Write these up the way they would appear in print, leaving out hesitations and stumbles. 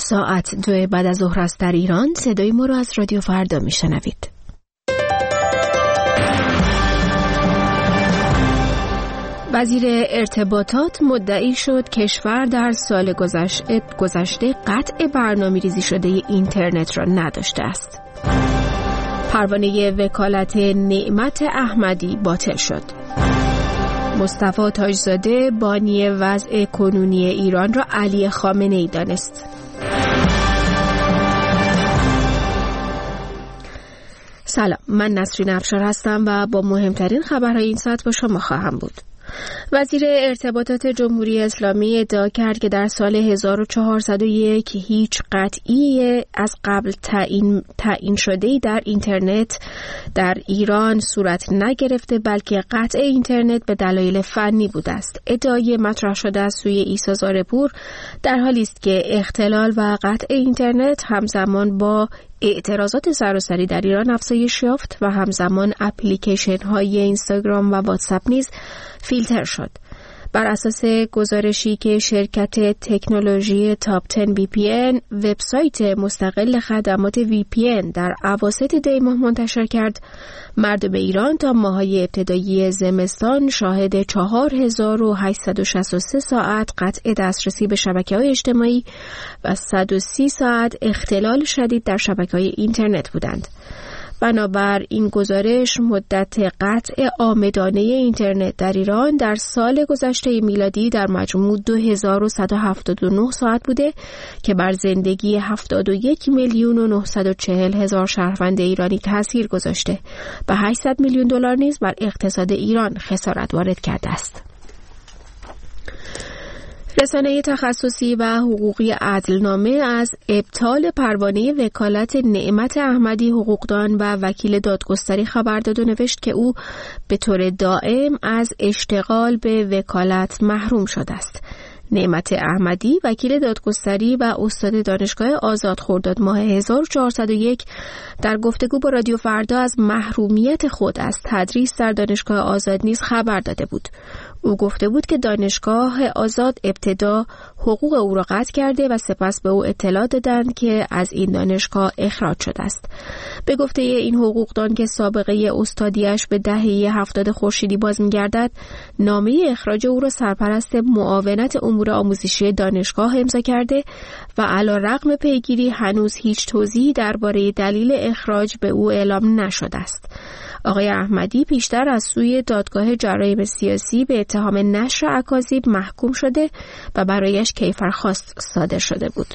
ساعت 2 بعد از ظهر است در ایران. صدای ما رو از رادیو فردا میشنوید. وزیر ارتباطات مدعی شد کشور در سال گذشته قطع برنامه‌ریزی شده اینترنت را نداشته است. پروانه وکالت نعمت احمدی باطل شد. مصطفی تاجزاده بانی وضع کنونی ایران را علی خامنه‌ای دانست. سلام، من نسرین افشار هستم و با مهمترین خبرهای این ساعت با شما خواهم بود. وزیر ارتباطات جمهوری اسلامی ادعا کرد که در سال 1401 هیچ قطعی از قبل تعیین شده‌ای در اینترنت در ایران صورت نگرفته، بلکه قطع اینترنت به دلایل فنی بوده است. ادعای مطرح شده از سوی عیسی زارپور در حالی است که اختلال و قطع اینترنت همزمان با اعتراضات سراسری در ایران افزایش یافت و همزمان اپلیکیشن های اینستاگرام و واتساپ نیز فیلتر شد. بر اساس گزارشی که شرکت تکنولوژی تاپ 10 VPN وبسایت مستقل خدمات VPN در اواسط دی ماه منتشر کرد، مردم ایران تا ماه‌های ابتدایی زمستان شاهد 4863 ساعت قطع دسترسی به شبکه‌های اجتماعی و 130 ساعت اختلال شدید در شبکه‌های اینترنت بودند. بنابر این گزارش مدت قطع عامدانه اینترنت در ایران در سال گذشته میلادی در مجموع 2179 ساعت بوده که بر زندگی 71,940,000 شهروند ایرانی تاثیر گذاشته و 800 میلیون دلار نیز بر اقتصاد ایران خسارت وارد کرده است. رسانه تخصصی و حقوقی عدلنامه از ابطال پروانه وکالت نعمت احمدی حقوقدان و وکیل دادگستری خبر داد و نوشت که او به طور دائم از اشتغال به وکالت محروم شده است. نعمت احمدی وکیل دادگستری و استاد دانشگاه آزاد خرداد ماه 1401 در گفتگو با رادیو فردا از محرومیت خود از تدریس در دانشگاه آزاد نیز خبر داده بود. او گفته بود که دانشگاه آزاد ابتدا حقوق او را قطع کرده و سپس به او اطلاع دادند که از این دانشگاه اخراج شده است. به گفته این حقوقدان که سابقه استادیش به دهه 70 خورشیدی باز می‌گردد، نامه اخراج او را سرپرست معاونت امور آموزشی دانشگاه امضا کرده و علی‌رغم پیگیری هنوز هیچ توضیحی درباره دلیل اخراج به او اعلام نشده است. آقای احمدی پیشتر از سوی دادگاه جرایم سیاسی به اتهام نشر اکاذیب محکوم شده و برایش کیفرخواست صادر شده بود.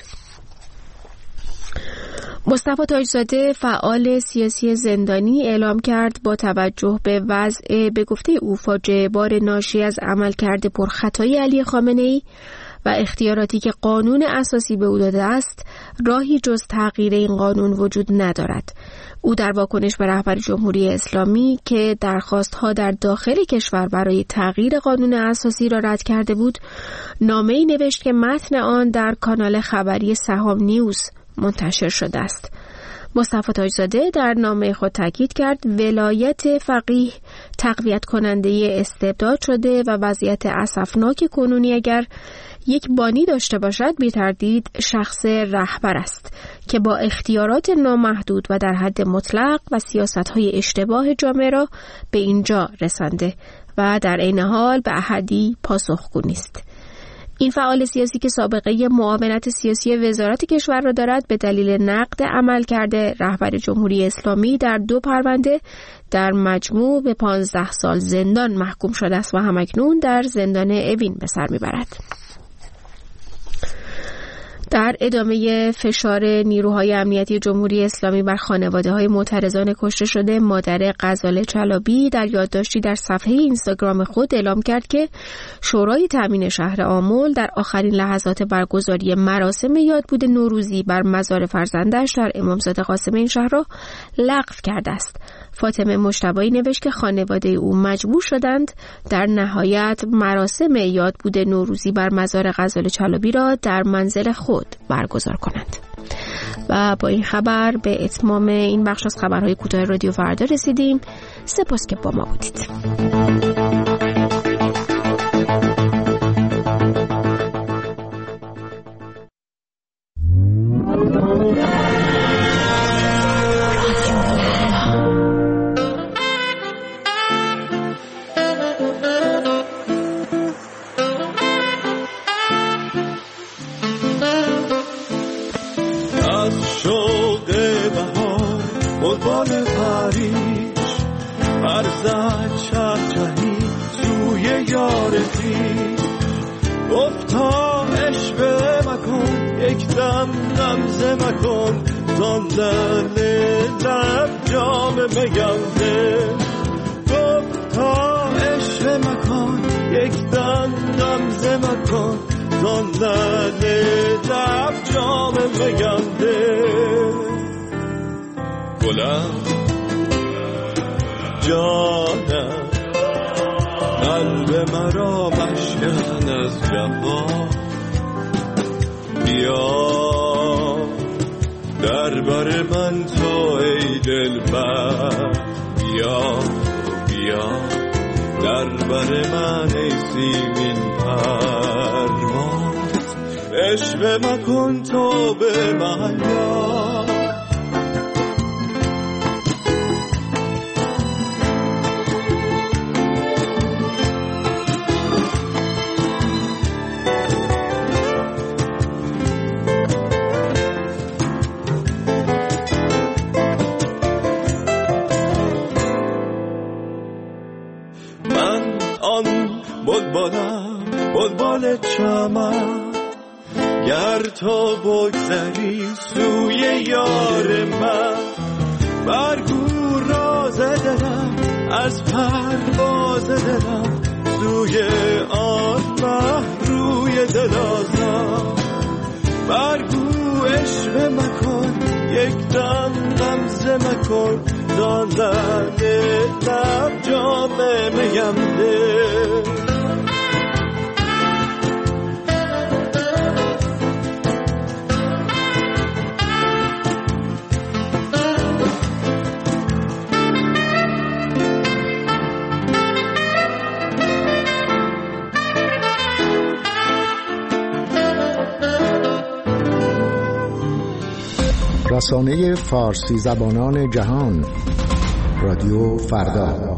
مصطفی تاجزاده فعال سیاسی زندانی اعلام کرد با توجه به وضع به گفته او فاجعه بار ناشی از عملکرد پرخطای علی خامنه‌ای و اختیاراتی که قانون اساسی به او داده است، راهی جز تغییر این قانون وجود ندارد. او در واکنش به رهبر جمهوری اسلامی که درخواست‌ها در داخل کشور برای تغییر قانون اساسی را رد کرده بود، نامه‌ای نوشت که متن آن در کانال خبری سهام نیوز منتشر شده است. مصطفی تاجزاده در نامه خود تاکید کرد ولایت فقیه تقویت کننده استبداد شده و وضعیت اسفناک کنونی اگر یک بانی داشته باشد بی تردید شخص رهبر است که با اختیارات نامحدود و در حد مطلق و سیاست‌های اشتباه جامعه را به اینجا رسانده و در عین حال به احدی پاسخگو نیست. این فعال سیاسی که سابقه معاونت سیاسی وزارت کشور را دارد به دلیل نقد عملکرد رهبر جمهوری اسلامی در 2 پرونده در مجموع به 15 سال زندان محکوم شده است و همکنون در زندان اوین به سر میبرد. در ادامه فشار نیروهای امنیتی جمهوری اسلامی بر خانواده‌های معترضان کشته شده، مادر غزاله چلابی در یادداشتی در صفحه اینستاگرام خود اعلام کرد که شورای تامین شهر آمل در آخرین لحظات برگزاری مراسم یادبود نوروزی بر مزار فرزندش در امامزاده قاسم این شهر را لغو کرده است. فاطمه مجتبی نوشت که خانواده او مجبور شدند در نهایت مراسم یادبود نوروزی بر مزار غزاله چلابی را در منزل خود برگزار کنند. و با این خبر به اتمام این بخش از خبرهای کوتاه رادیو فردا رسیدیم. سپاس که با ما بودید. سال پریش برزد چهچهی سوی یار خویش. گفتا عشوه مکن یک دم غمزه مکن زان لعل لب جام میم ده. گفتا عشوه مکن یک دم غمزه مکن زان لعل لب جام میم ده. گلم جانم قلب مرا مشکن از جفا. بیا در بر من تو ای دلبر. بیا بیا در بر من ای سیمین پرواز. عشوه مکن تو به من یار. بلبل چمن گر تو بگذری سوی یار من. برگو راز دلم از پرواز دلم سوی آن مه روی دلازم. برگو عشوه مکن یک دم غمزه مکن زان لعل لب جام میم ده. رسانه فارسی زبانان جهان رادیو فردا.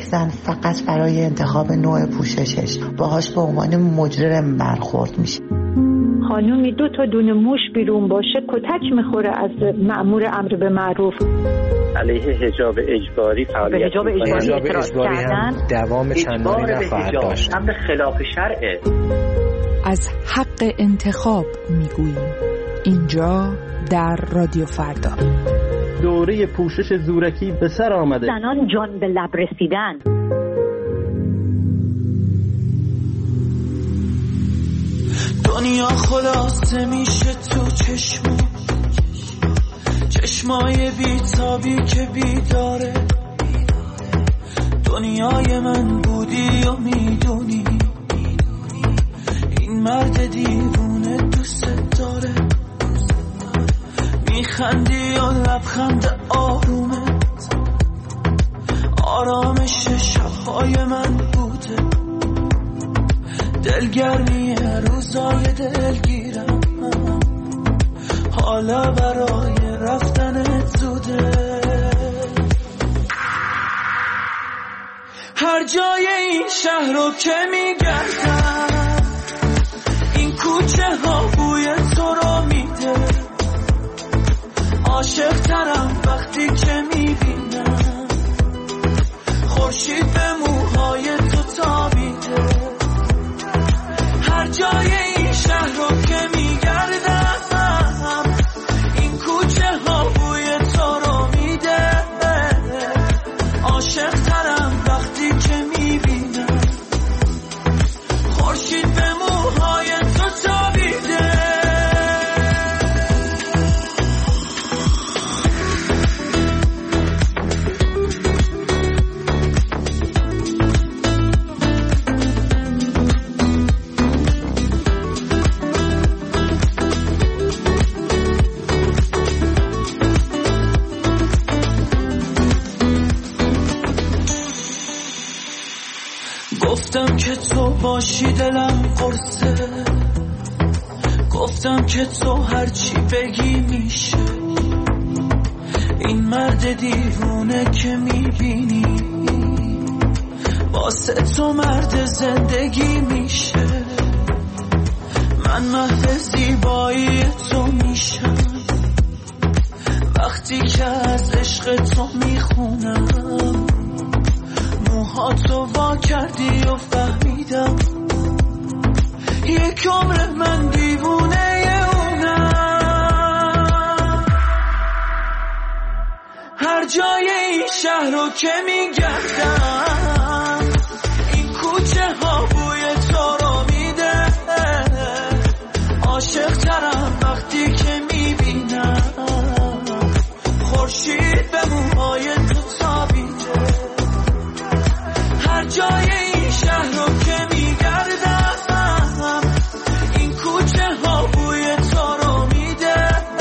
زن فقط برای انتخاب نوع پوششش باهاش به عنوان مجرم برخورد میشه. خانومی 2 تا دونه موش بیرون باشه کتک میخوره از مأمور امر به معروف. علیه حجاب اجباری فعالیت حجاب اجباری هم دوام چندانی نخواهد داشت. امر خلاف شرعه. از حق انتخاب میگوییم اینجا در رادیو فردا. دوره پوشش زورکی به سر آمده. زنان جان به لب رسیدن. دنیا خلاصه میشه تو چشمای بیتابی که بیداره. دنیای من بودی و میدونی این مرد دیوونه دوست داره. میخندی و لبخند آرومت آرامش شبهای من بوده. دلگرمی روزای دلگیرم حالا برای رفتنت زوده. هر جای این شهر رو که میگردم این کوچه ها بوی تو رو میده. عاشق ترم وقتی که میبینم خورشید به موهای تو تابیده. هر جای این شهر رو که میگردم این کوچه ها بوی تو رو میده. عاشق ترم وقتی که میبینم خورشید به موهای تو تابیده. گفتم که تو باشی دلم قرصه. گفتم که تو هرچی بگی میشه. این مرد دیوونه که میبینی واسه تو مرد زندگی میشه. من محو زیبایی تو میشم وقتی که از عشق تو میخونم. موهاتو وا کردی و فهمیدم یک عمر من دیوونه اونم. هر جای این شهر رو که میگردم این کوچه ها بوی تو رو میده. عاشق ترم وقتی که میبینم خورشید به موهای تو تابیده. هر جای این شهر رو که میگردم این کوچه ها بوی تو رو میده.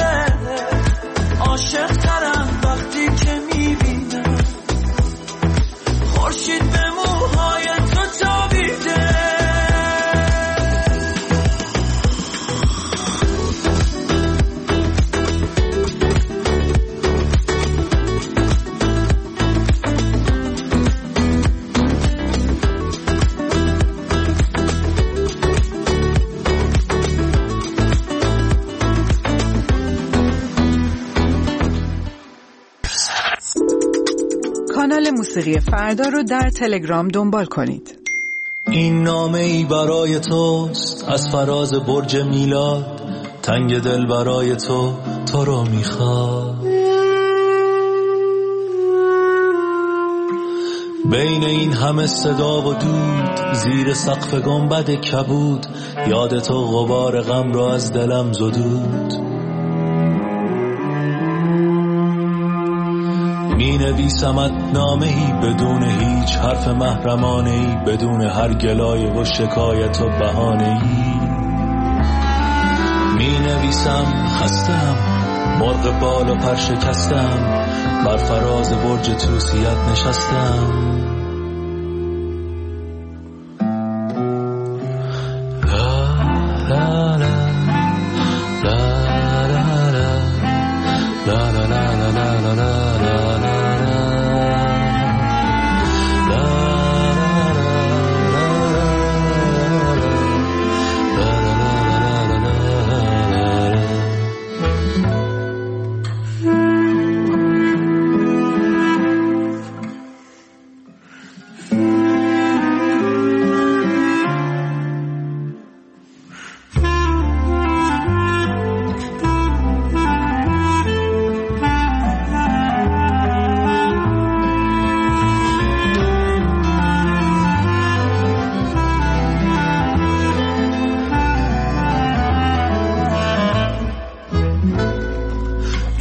عاشق ترم وقتی که میبینم خورشید به موهای تو تابیده. کانال موسیقی فردا رو در تلگرام دنبال کنید. این نامه ای برای توست از فراز برج میلاد. تنگ دل برای تو رو میخواد. بین این همه صدا و دود زیر سقف گنبد کبود یاد تو غبار غم را از دلم زدود. می نویسمت نامه‌ای بدون هیچ حرف محرمانه‌ای، بدون هر گلایه و شکایت و بهانه‌ای. می نویسم خستم، مرغ بال و پر شکستم، بر فراز برج توسیت نشستم.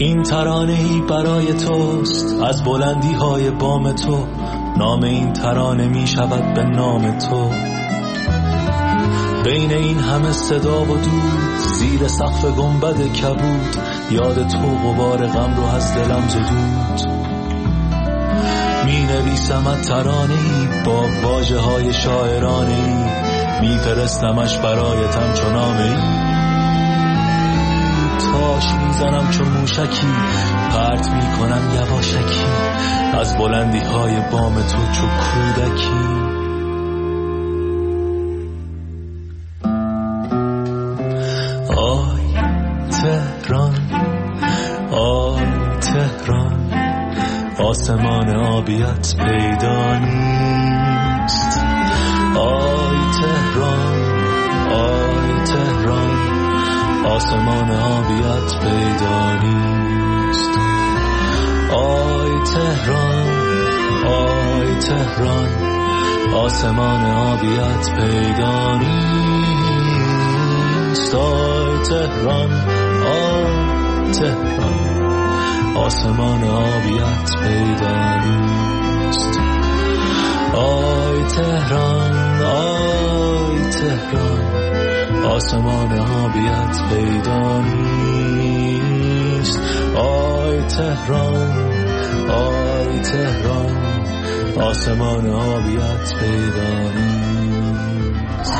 این ترانه‌ای برای توست از بلندی های بام تو، نام این ترانه می شود به نام تو. بین این همه صدا و دود، زیر سقف گنبد کبود، یاد تو غبار غم رو از دلم زدود. می نویسمت ترانه‌ای با واژه های شاعرانه‌ای، می فرستمش برایتم چو نامه‌ای. تاش میزنم چون موشکی، پرت میکنم یواشکی از بلندی های بام تو چو کودکی. آی تهران، آی تهران، آسمان آبیت پیدا نیست. آی تهران، آی تهران، آسمان آبیت پیدا نیست. آی تهران، آی تهران، آسمان آبیت پیدا نیست. آی تهران، آی تهران، آسمان آبیت پیدا نیست. آی تهران، آی تهران، آسمان آبیت پیدا نیست. آی تهران، آی تهران، آسمان آبیت پیدا نیست.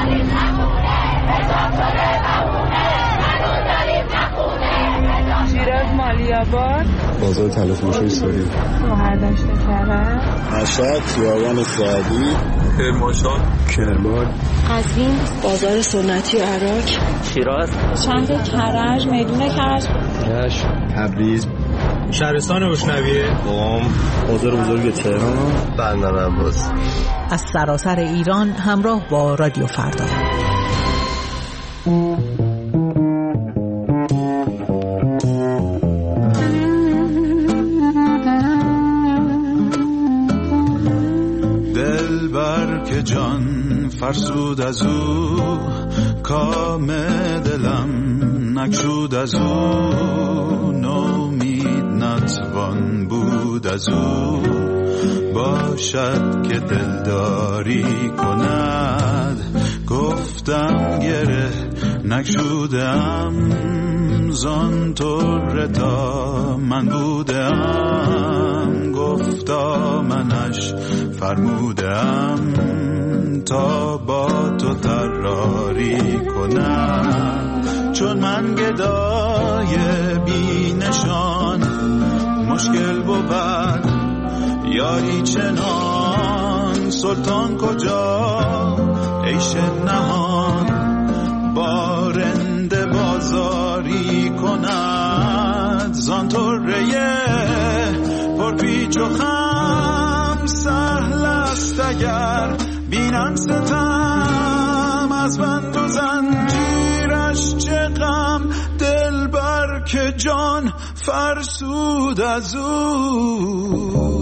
شیراز، مالی‌آباد، بازار طلافروشی سوری، شهردشت کرج، مشهد، خیابان سعدی، کرمانشاه، کرمان، قزوین، بازار سنتی عراق، شیراز، شهر کرج، میدون کرج، رشت، تبریز، شهرستان روشنویه، قم، بازار بزرگ تهران، بندر عباس. از سراسر ایران همراه با رادیو فردا. دلبر که جان فرسود از او، کام دلم نکشود از او، نومید نتوان بود از او. باشد که دلداری کند، گفتم گره نکشودم، زان طور تا من بودم، گفتا منش فرمودم، تا با تو طراری کنم. چون من گدای بی نشان، مشکل بود یاری چنان، سلطان کجا عیش نهان، بارنده بازاری کند. زان طره پر پیچ و خم، سهل است اگر بینم ستم، از بند و زنجیرش چه غم، دلبر که جان فرسود از او.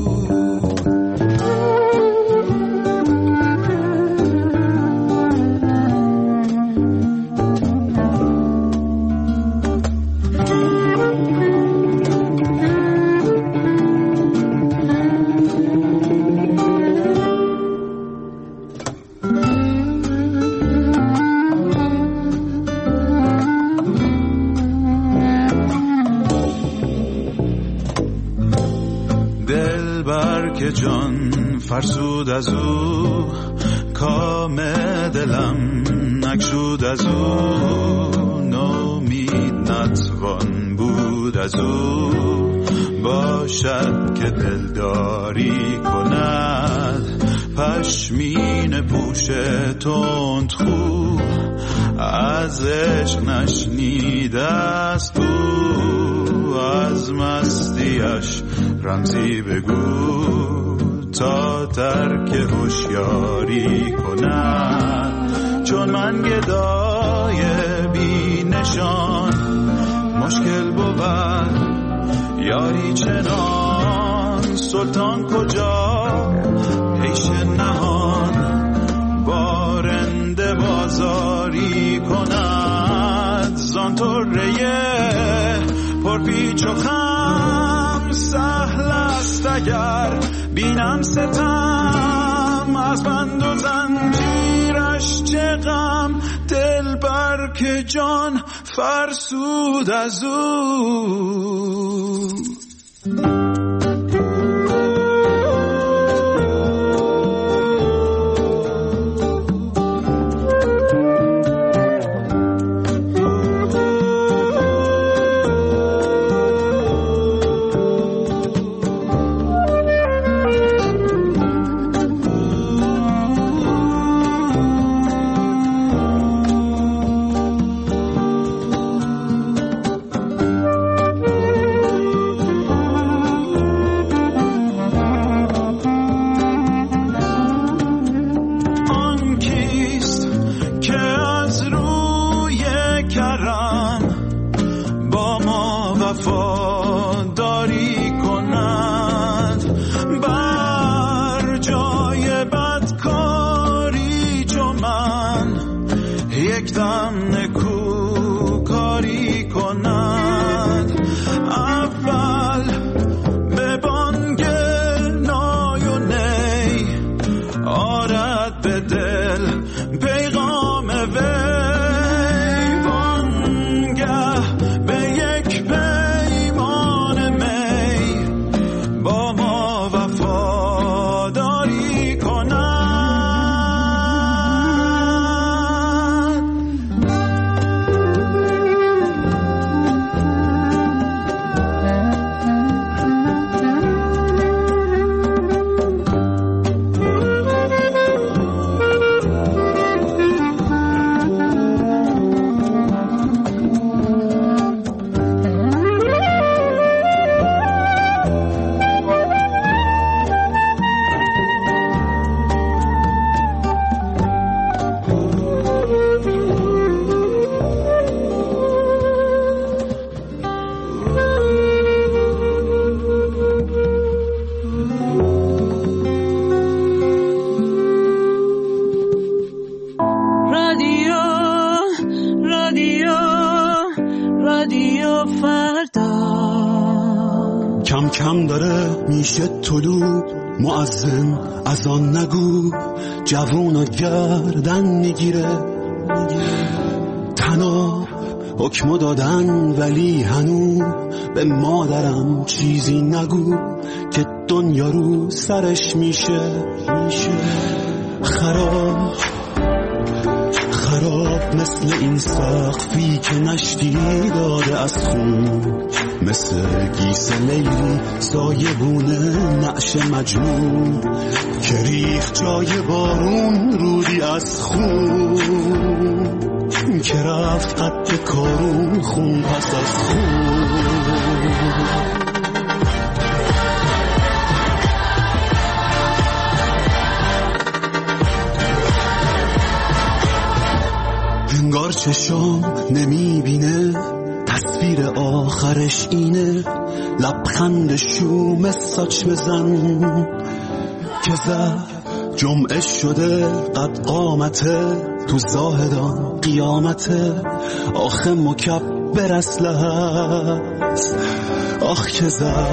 که جان فرسود از او، کام دلم نکشود از او، نومید نتوان بود از او. باشد که دلداری کند، پشمین پوش تند خو، از عشق نشنیده است او، از مستیش رمزی بگو، تا ترک هوشیاری کند. چون من گدای بی نشان، مشکل بود یاری چنان، سلطان کجا عیش نهان، بارنده بازاری کند. زان طره پر پیچ و خم، دلم سهل است اگر بینم ستم از بند و زنجیرش چه غم دل بر که جان فرسود از او کم داره میشه طلوع مؤذن از آن نگو جوونا گردن میگیره تنها حکمو دادن ولی هنو به مادرم چیزی نگو که دنیا رو سرش میشه خراب مثل این سقفی که نشتی داده از خون مثل گیس لیلی سایبونه نعش مجنون که ریخ جای بارون رودی از خون که رفت قد کارون خون پس از خون انگار چشام نمیبینه تصویر آخرش اینه لبخند شوم ساچ بزن که زد جمعه شده قد قامته تو زاهدان قیامته آخه مکبر اصله هست آخ که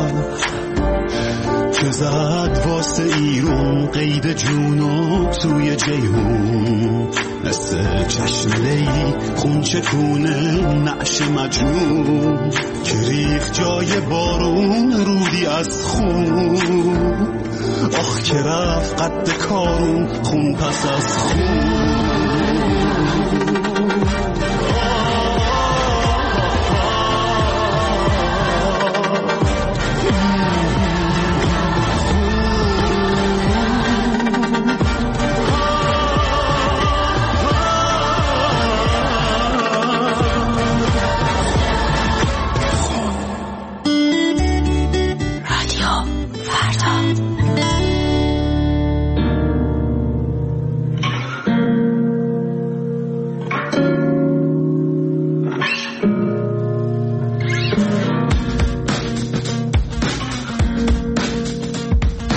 زد واسه ایرون قید جونو توی جیهون مثل چشم لیلی خون چکونه نعش مجنون که ریخ جای بارون رودی از خون آخ که رفت قد کارون خون پس از خون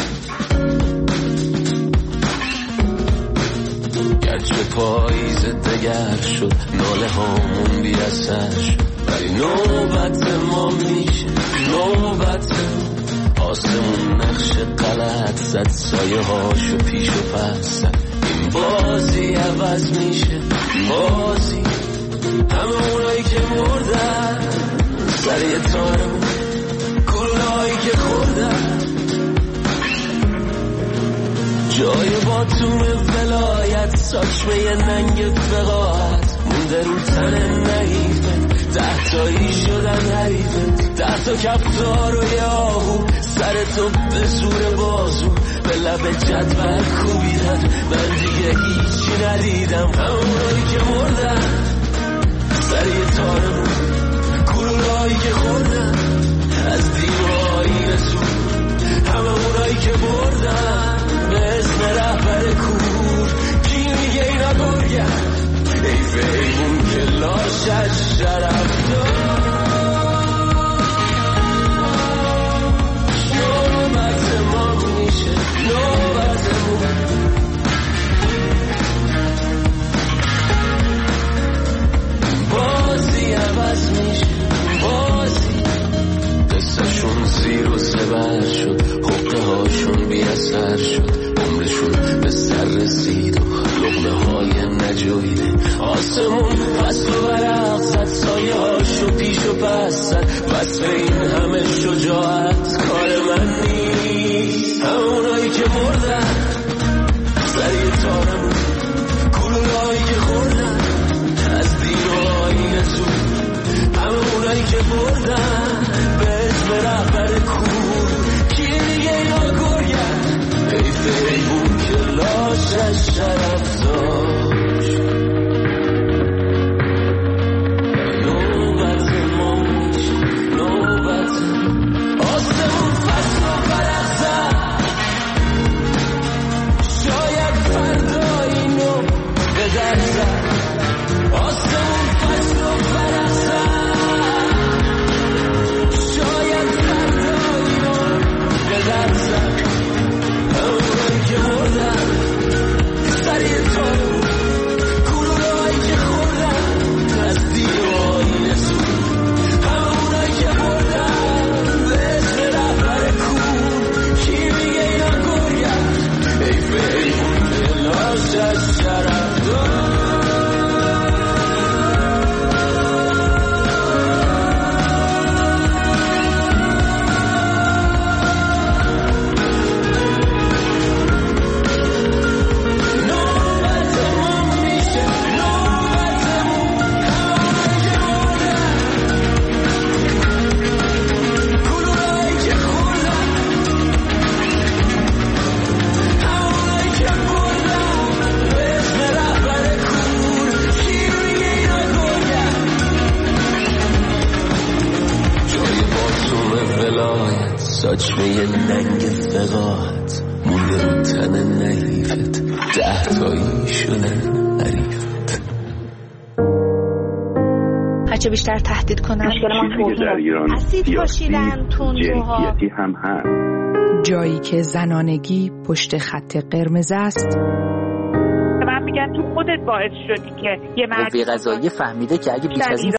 پاییز دگر شد، ناله هامون بی اثر شد. ولی نوبت ما میشه، نوبت آسمون نقش غلط زد، سایه هاشو پیش و پس زد. این بازی عوض میشه، بازی همه اونایی که مردن سر یه تارمون، گلوله‌هایی که خوردن جای باتوم ولایت، ساچمه ننگ فقاعت مونده رو تن نحیفت. 10 تایی شدن حریفت، 10 تا کفتار و یاهو سر تو به زور بازو به لب جدول کوبیدن. من دیگه هیچی ندیدم، همونایی که مردن سر یه تارمون، گلوله‌هایی که خوردن از دیوارهای رسول. همه اونایی که بردن به اسم رهبر کور. کی میگه اینا گرگن؟ حیف ایمون که لاشش شرف دار. نوبت ما میشه، نوبتمون. بازی عوض میشه، بازی دستشون زیر و زبر شد، حقه هاشون بی اثر شد، عمرشون به سر رسید و لقمه های نجویده. آسمون فصل و برق زد، سایه هاشو پیش و پس زد. وصف این همه شجاعت کار من نیست. همونایی که مردن سر یه تارمون، گلوله‌هایی که خوردن از دیوارهای رسول. همه اونایی که بردن به اسم رهبر کور. کی میگه اینا گرگن؟ حیف ایمون که لاشش شرف داشت. نوبت ما میشه، نوبت آسمون فصل و برق زد. شاید فردا اینو به در زد. آسمون فصل و برق زد. شاید فردا اینو به در زد. همونایی که مردن سر یه تارمون، گلوله‌هایی که خوردن از دیوارهای رسول. همونایی که مردن به اسم رهبر کور. کی میگه اینا گرگن؟ حیف ایمون که لاشش شرف دار. ساچمه ننگ فقاعت مونده رو تن نحیفت. 10 تایی شدن حریفت. هرچه بیشتر تهدید کنن در ایران اسید پاشیدن تندروها هم هست. جایی که زنانگی پشت خط قرمز است. من میگن تو خودت باعث شدی که یه مرد قوه قضاییه فهمیده که اگه بیش از این